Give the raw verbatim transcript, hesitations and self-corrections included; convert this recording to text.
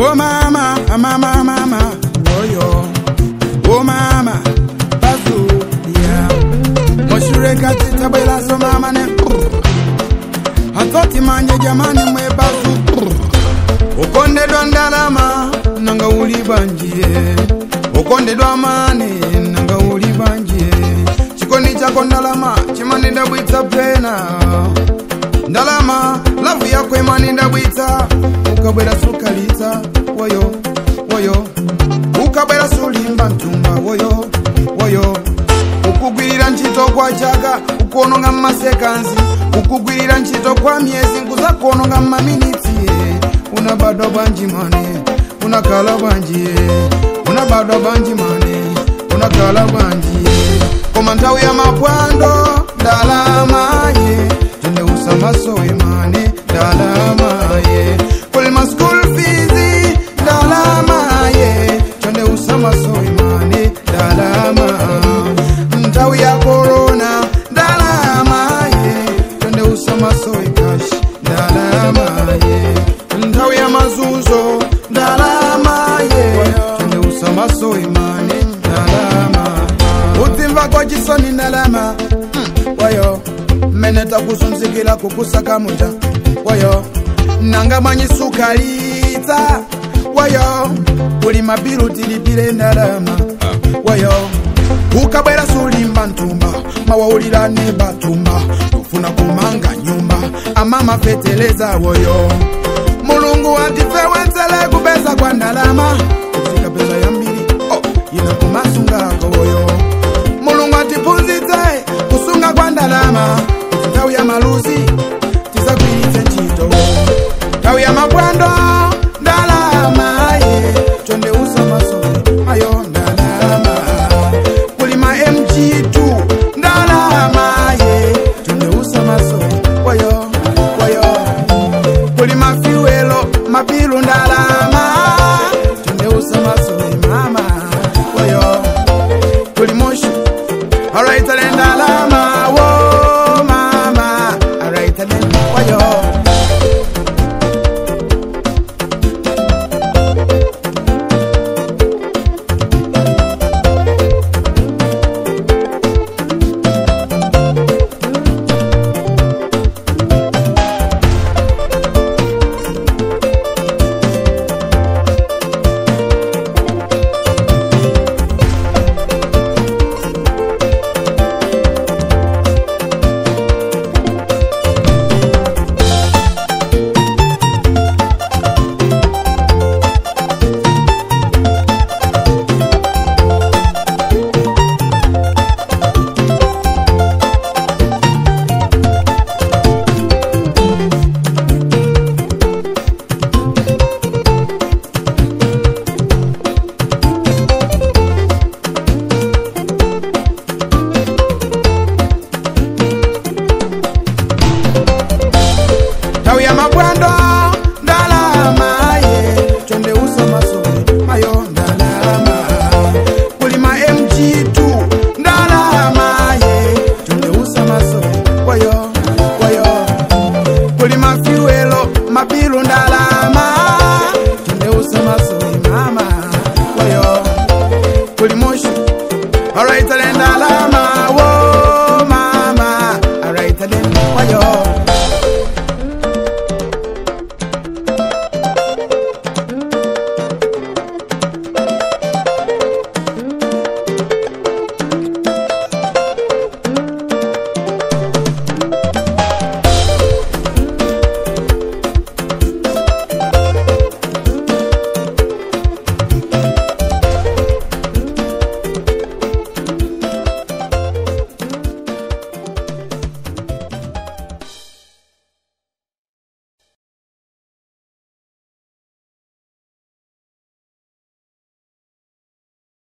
Oh mama, mama, mama, oh yo. Oh mama, bazu, yeah. Moshureka tita bela so mama ne. Hatoti manje jamani mwe bazu. Ukonde dondalama, nanga uli banjie. Ukonde dwamane, nanga uli banjie. Chikoni chako ndalama, chimani ndabwita pena. Ndalama, lavu yako imani ndabwita. Ukabwela sukalita, woyo, woyo. Ukabwela sulimba ntumba, woyo, woyo. Ukugwirira nchito kwa chaka, ukononga masekanzi. Ukugwirira nchito kwa miezi, nkuza kononga maminiti. Una bado banji mane, una kala banji. Una bado banji mane, una kala banji. Komantau ya mapwando, dalama ye. Tende usama soe mane, dalama ye. Kulima school fees, dalama ye. Tende usama soe mane, dalama. Ntau ya corona, dalama ye. Tende usama soe cash, dalama ye. Ntau ya mazuzo, dalama ye. Tende usama soe mane, dalama. Utimva kwa jisoni ndalama, wayo. Meneta kusunzikila kukusaka muja, wayo. Nanga manyi sukalita, wayo. Uli mabiru tilipile ndalama, wayo. Ukabwela sulimba ntumba, mawawulila ne batumba. Kufuna kumanga nyumba, amama feteleza woyo. Mulungu antifewe ntele kubeza kwa ndalama. Kusika pesa ya mbili, oh, ina kumasunga kwa woyo. Mulungu antipunzite, kusunga kwa ndalama. Tau ya maluzi, tisa kwilite nchito. Tau ya mapwando, ndalama ye. Chonde usa masori, mayo ndalama. Kulima M G two, ndalama ye. Chonde usa masori, wayo, wayo. Kulima fiwelo, mapilu ndalama. Chonde usa masori, mama, wayo. Kulimoshu, alright, ndalama, wo.